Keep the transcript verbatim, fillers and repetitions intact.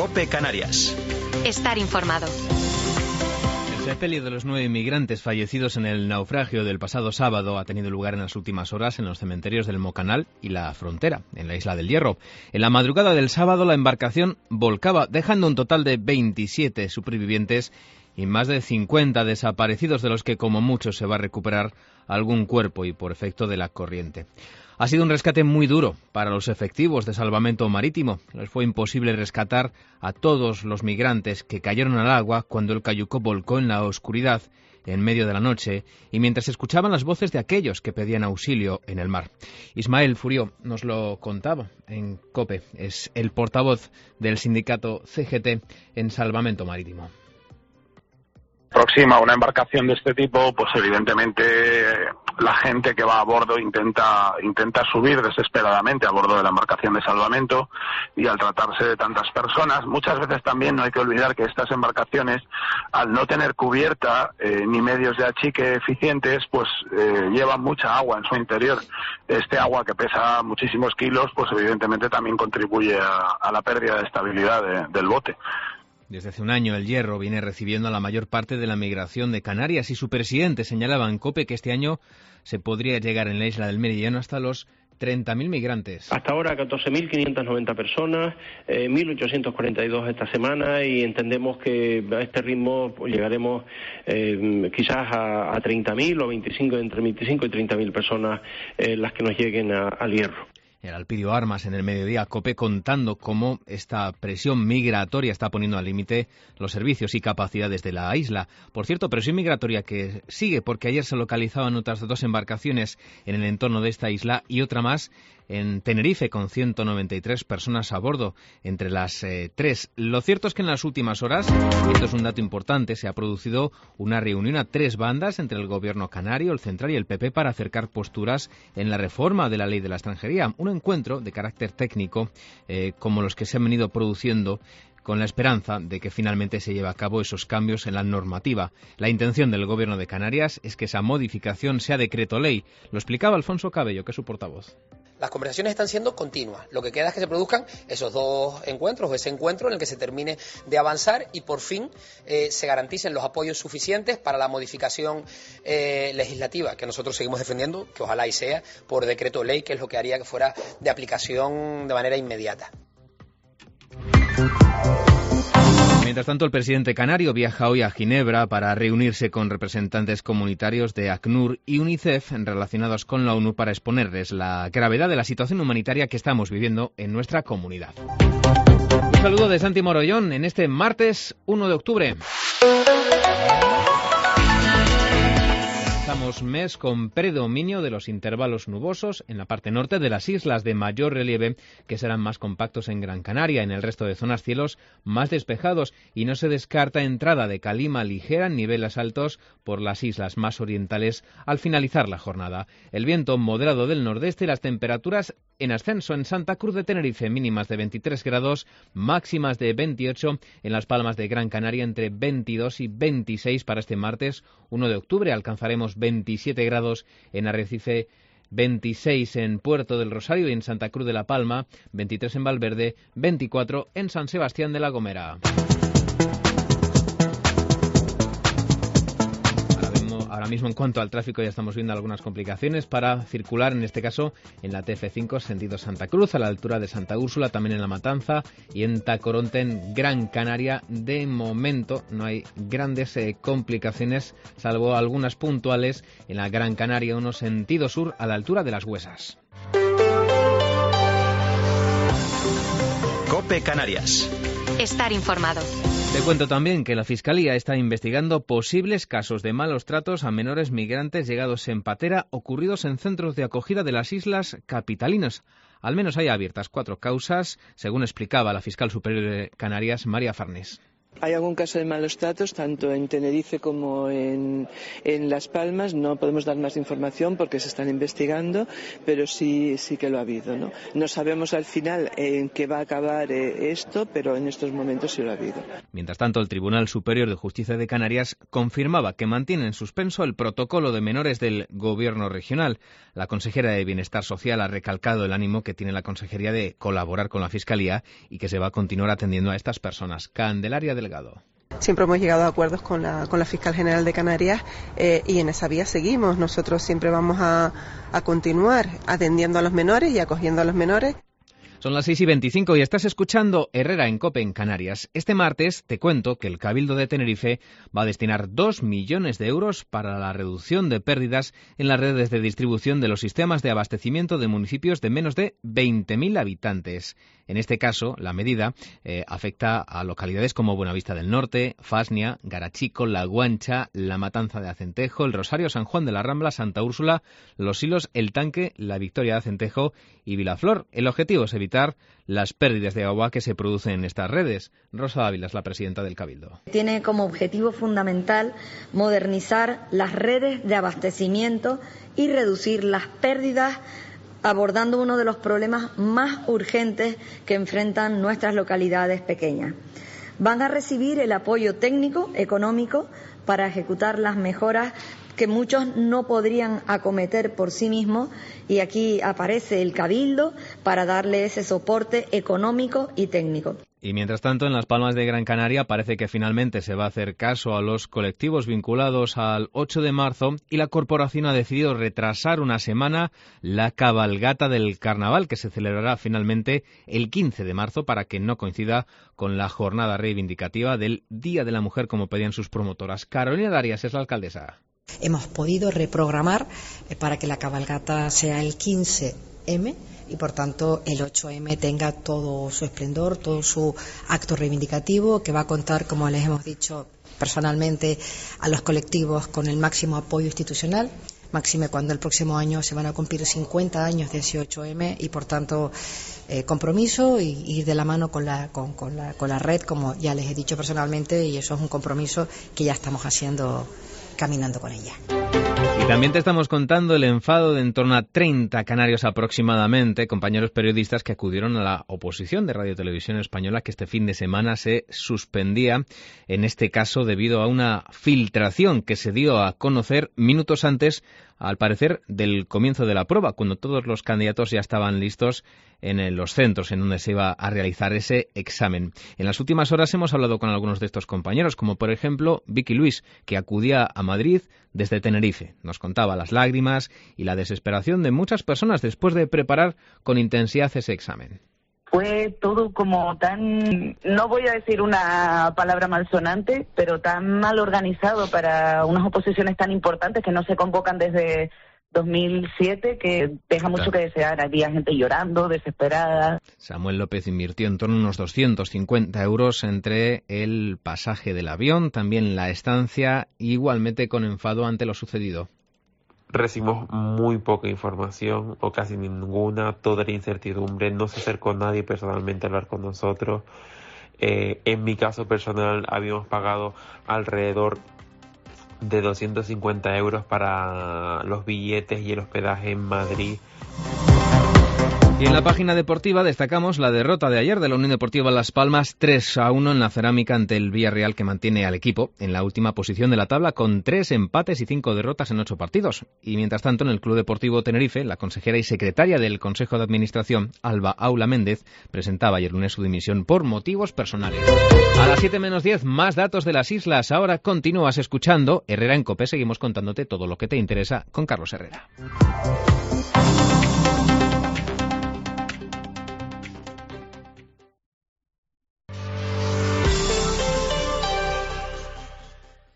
COPE Canarias. Estar informado. El sepelio de los nueve inmigrantes fallecidos en el naufragio del pasado sábado ha tenido lugar en las últimas horas en los cementerios del Mocanal y La Frontera, en la Isla del Hierro. En la madrugada del sábado la embarcación volcaba, dejando un total de veintisiete supervivientes y más de cincuenta desaparecidos, de los que como mucho se va a recuperar algún cuerpo y por efecto de la corriente. Ha sido un rescate muy duro para los efectivos de salvamento marítimo. Les fue imposible rescatar a todos los migrantes que cayeron al agua cuando el cayuco volcó en la oscuridad en medio de la noche y mientras escuchaban las voces de aquellos que pedían auxilio en el mar. Ismael Furió nos lo contaba en COPE. Es el portavoz del sindicato C G T en salvamento marítimo. Próxima a una embarcación de este tipo, pues evidentemente la gente que va a bordo intenta intenta subir desesperadamente a bordo de la embarcación de salvamento, y al tratarse de tantas personas, muchas veces también no hay que olvidar que estas embarcaciones, al no tener cubierta eh, ni medios de achique eficientes, pues eh, llevan mucha agua en su interior. Este agua, que pesa muchísimos kilos, pues evidentemente también contribuye a, a la pérdida de estabilidad de, del bote. Desde hace un año el Hierro viene recibiendo a la mayor parte de la migración de Canarias y su presidente señalaba en COPE que este año se podría llegar en la isla del Meridiano hasta los treinta mil migrantes. Hasta ahora catorce mil quinientas noventa personas, eh, mil ochocientos cuarenta y dos esta semana, y entendemos que a este ritmo pues, llegaremos eh, quizás a, a treinta mil o veinticinco, entre veinticinco y treinta mil personas eh, las que nos lleguen a, al Hierro. El Alpidio Armas en el mediodía, COPE contando cómo esta presión migratoria está poniendo al límite los servicios y capacidades de la isla. Por cierto, presión migratoria que sigue porque ayer se localizaban otras dos embarcaciones en el entorno de esta isla y otra más en Tenerife con ciento noventa y tres personas a bordo entre las eh, tres. Lo cierto es que en las últimas horas, y esto es un dato importante, se ha producido una reunión a tres bandas entre el gobierno canario, el central y el P P para acercar posturas en la reforma de la ley de la extranjería. Un encuentro de carácter técnico eh, como los que se han venido produciendo con la esperanza de que finalmente se lleve a cabo esos cambios en la normativa. La intención del Gobierno de Canarias es que esa modificación sea decreto ley. Lo explicaba Alfonso Cabello, que es su portavoz. Las conversaciones están siendo continuas. Lo que queda es que se produzcan esos dos encuentros, o ese encuentro en el que se termine de avanzar y por fin eh, se garanticen los apoyos suficientes para la modificación eh, legislativa que nosotros seguimos defendiendo, que ojalá y sea por decreto ley, que es lo que haría que fuera de aplicación de manera inmediata. Mientras tanto, el presidente canario viaja hoy a Ginebra para reunirse con representantes comunitarios de ACNUR y UNICEF relacionados con la ONU para exponerles la gravedad de la situación humanitaria que estamos viviendo en nuestra comunidad. Un saludo de Santi Morollón en este martes uno de octubre. Comenzamos mes con predominio de los intervalos nubosos en la parte norte de las islas de mayor relieve, que serán más compactos en Gran Canaria. En el resto de zonas, cielos más despejados y no se descarta entrada de calima ligera en niveles altos por las islas más orientales al finalizar la jornada. El viento moderado del nordeste y las temperaturas en ascenso en Santa Cruz de Tenerife, mínimas de veintitrés grados, máximas de veintiocho en Las Palmas de Gran Canaria, entre veintidós y veintiséis para este martes uno de octubre. Alcanzaremos veintisiete grados en Arrecife, veintiséis en Puerto del Rosario y en Santa Cruz de la Palma, veintitrés en Valverde, veinticuatro en San Sebastián de la Gomera. Ahora mismo, en cuanto al tráfico, ya estamos viendo algunas complicaciones para circular, en este caso en la T F cinco, sentido Santa Cruz, a la altura de Santa Úrsula, también en La Matanza y en Tacoronte, en Gran Canaria. De momento no hay grandes eh, complicaciones, salvo algunas puntuales en la Gran Canaria uno, sentido sur, a la altura de Las Huesas. COPE Canarias. Estar informado. Te cuento también que la Fiscalía está investigando posibles casos de malos tratos a menores migrantes llegados en patera ocurridos en centros de acogida de las islas capitalinas. Al menos hay abiertas cuatro causas, según explicaba la fiscal superior de Canarias, María Farnés. Hay algún caso de malos tratos, tanto en Tenerife como en, en Las Palmas. No podemos dar más información porque se están investigando, pero sí, sí que lo ha habido, ¿no? No sabemos al final en qué va a acabar eh, esto, pero en estos momentos sí lo ha habido. Mientras tanto, el Tribunal Superior de Justicia de Canarias confirmaba que mantiene en suspenso el protocolo de menores del Gobierno regional. La consejera de Bienestar Social ha recalcado el ánimo que tiene la Consejería de colaborar con la Fiscalía y que se va a continuar atendiendo a estas personas. Candelaria Delgado. Siempre hemos llegado a acuerdos con la, con la Fiscal General de Canarias eh, y en esa vía seguimos. Nosotros siempre vamos a, a continuar atendiendo a los menores y acogiendo a los menores. Son las seis y veinticinco y estás escuchando Herrera en COPE en Canarias. Este martes te cuento que el Cabildo de Tenerife va a destinar dos millones de euros para la reducción de pérdidas en las redes de distribución de los sistemas de abastecimiento de municipios de menos de veinte mil habitantes. En este caso, la medida eh, afecta a localidades como Buenavista del Norte, Fasnia, Garachico, La Guancha, La Matanza de Acentejo, El Rosario, San Juan de la Rambla, Santa Úrsula, Los Silos, El Tanque, La Victoria de Acentejo y Vilaflor. El objetivo es evitar las pérdidas de agua que se producen en estas redes. Rosa Ávila es la presidenta del Cabildo. Tiene como objetivo fundamental modernizar las redes de abastecimiento y reducir las pérdidas, abordando uno de los problemas más urgentes que enfrentan nuestras localidades pequeñas. Van a recibir el apoyo técnico, económico, para ejecutar las mejoras que muchos no podrían acometer por sí mismos, y aquí aparece el Cabildo para darle ese soporte económico y técnico. Y mientras tanto, en Las Palmas de Gran Canaria parece que finalmente se va a hacer caso a los colectivos vinculados al ocho de marzo y la corporación ha decidido retrasar una semana la cabalgata del carnaval, que se celebrará finalmente el quince de marzo para que no coincida con la jornada reivindicativa del Día de la Mujer, como pedían sus promotoras. Carolina Darias es la alcaldesa. Hemos podido reprogramar para que la cabalgata sea el quince eme y por tanto el ocho eme tenga todo su esplendor, todo su acto reivindicativo, que va a contar, como les hemos dicho personalmente, a los colectivos con el máximo apoyo institucional, máxime cuando el próximo año se van a cumplir cincuenta años de ese ocho eme y por tanto eh, compromiso y ir de la mano con la, con, con, la, con la red, como ya les he dicho personalmente, y eso es un compromiso que ya estamos haciendo, caminando con ella. Y también te estamos contando el enfado de en torno a treinta canarios aproximadamente, compañeros periodistas que acudieron a la oposición de Radio Televisión Española, que este fin de semana se suspendía, en este caso debido a una filtración que se dio a conocer minutos antes, al parecer, del comienzo de la prueba, cuando todos los candidatos ya estaban listos en los centros en donde se iba a realizar ese examen. En las últimas horas hemos hablado con algunos de estos compañeros, como por ejemplo Vicky Luis, que acudía a Madrid desde Tenerife. Nos contaba las lágrimas y la desesperación de muchas personas después de preparar con intensidad ese examen. Fue todo como tan, no voy a decir una palabra malsonante, pero tan mal organizado para unas oposiciones tan importantes que no se convocan desde dos mil siete, que deja mucho que desear. Había gente llorando, desesperada. Samuel López invirtió en torno a unos doscientos cincuenta euros entre el pasaje del avión, también la estancia, igualmente con enfado ante lo sucedido. Recibimos muy poca información o casi ninguna, toda la incertidumbre, no se acercó nadie personalmente a hablar con nosotros. Eh, en mi caso personal habíamos pagado alrededor de doscientos cincuenta euros para los billetes y el hospedaje en Madrid. Y en la página deportiva destacamos la derrota de ayer de la Unión Deportiva Las Palmas tres a uno en la Cerámica ante el Villarreal, que mantiene al equipo en la última posición de la tabla con tres empates y cinco derrotas en ocho partidos. Y mientras tanto, en el Club Deportivo Tenerife, la consejera y secretaria del Consejo de Administración, Alba Aula Méndez, presentaba ayer lunes su dimisión por motivos personales. A las siete menos diez, más datos de las islas. Ahora continúas escuchando Herrera en COPE. Seguimos contándote todo lo que te interesa con Carlos Herrera.